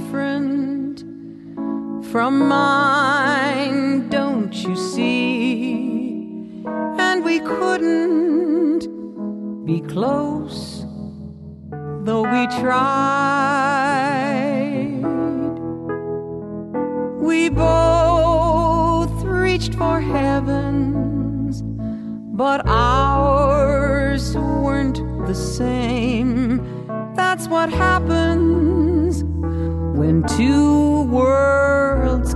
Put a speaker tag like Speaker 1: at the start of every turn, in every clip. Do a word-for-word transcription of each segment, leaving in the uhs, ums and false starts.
Speaker 1: different from mine, don't you see? And we couldn't be close, though we tried. We both reached for heavens, but ours weren't the same. That's what happens when two worlds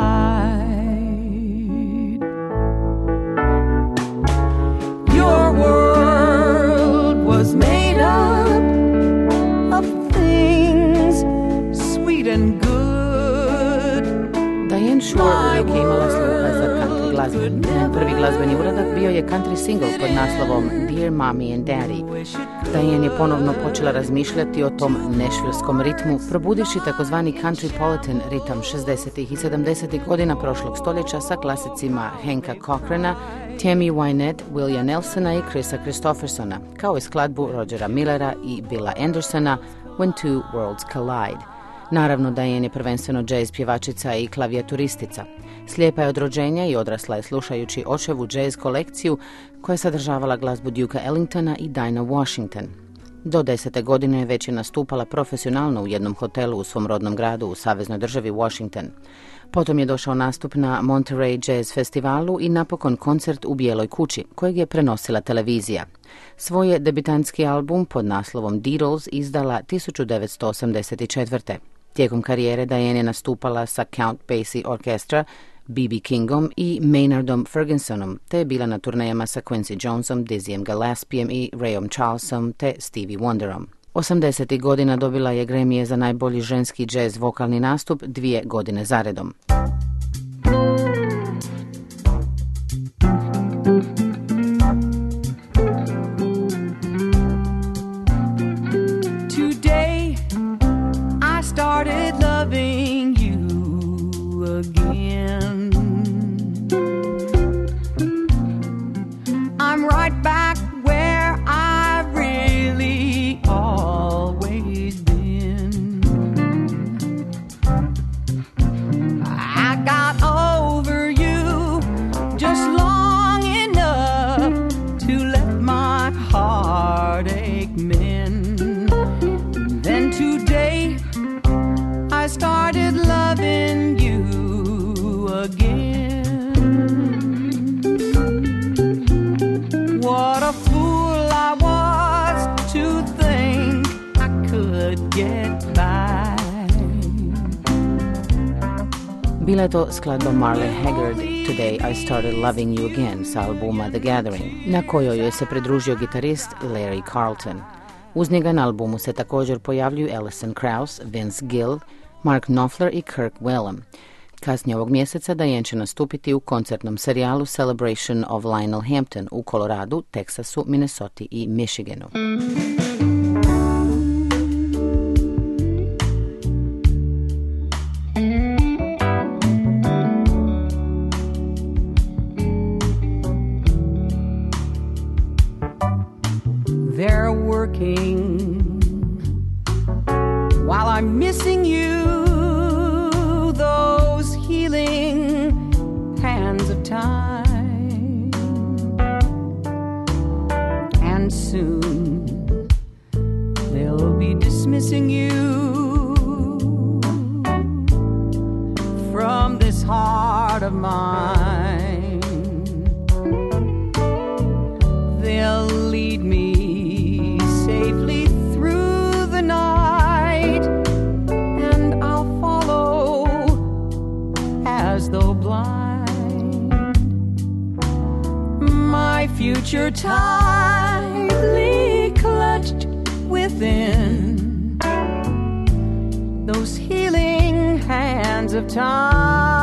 Speaker 1: collide. Your world was made up of things sweet and good.
Speaker 2: Diane Shore uvijek je imala sluha za country glazbu. Njen prvi glazbeni uradak bio je country single pod naslovom Dear Mommy and Daddy. Diane je ponovno počela razmišljati o tom nešvilskom ritmu, probudivši takozvani countrypolitan ritam šezdesetih i sedamdesetih godina prošlog stoljeća sa klasicima Hanka Cochrana, Tammy Wynette, Willia Nelsona i Chrisa Christophersona, kao i skladbu Rogera Millera i Billa Andersona When Two Worlds Collide. Naravno, Diane je prvenstveno jazz pjevačica i klavijaturistica. Slijepa je od rođenja i odrasla je slušajući očevu jazz kolekciju koja je sadržavala glazbu Duke Ellingtona i Dinah Washington. Do desete godine je već je nastupala profesionalno u jednom hotelu u svom rodnom gradu u saveznoj državi Washington. Potom je došao nastup na Monterey Jazz festivalu i napokon koncert u Bijeloj kući, kojeg je prenosila televizija. Svoj je debitantski album pod naslovom Deedles izdala tisuću devetsto osamdeset četvrte. Tijekom karijere Diane je nastupala sa Count Basie Orchestra, B B Kingom i Maynardom Fergusonom, te je bila na turnejama sa Quincy Jonesom, Dizzyjem Gillespijem i Rayom Charlesom te Stevie Wonderom. osamdesetih godina dobila je Grammyje za najbolji ženski jazz vokalni nastup dvije godine zaredom.
Speaker 1: Today I started loving you again. I'm right back where I really always been. I got over you just long enough to let my heartache mend. Then today I started loving you again. What a fool I was to think I could get by.
Speaker 2: Bila je to skladba Marley Haggard, Today I Started Loving You Again sa albuma The Gathering, na kojoj joj se pridružio gitarist Larry Carlton. Uz njega na albumu se također pojavljuju Alison Krauss, Vince Gill, Mark Knopfler i Kirk Whalum. Kasnije ovog mjeseca Diane će nastupiti u koncertnom serijalu Celebration of Lionel Hampton u Koloradu, Teksasu, Minnesoti i Michiganu.
Speaker 1: They're working while I'm missing you, those healing hands of time. And soon they'll be dismissing you from this heart of mine. They'll lead me safely through the night, and I'll follow as though blind. My future tightly clutched within those healing hands of time.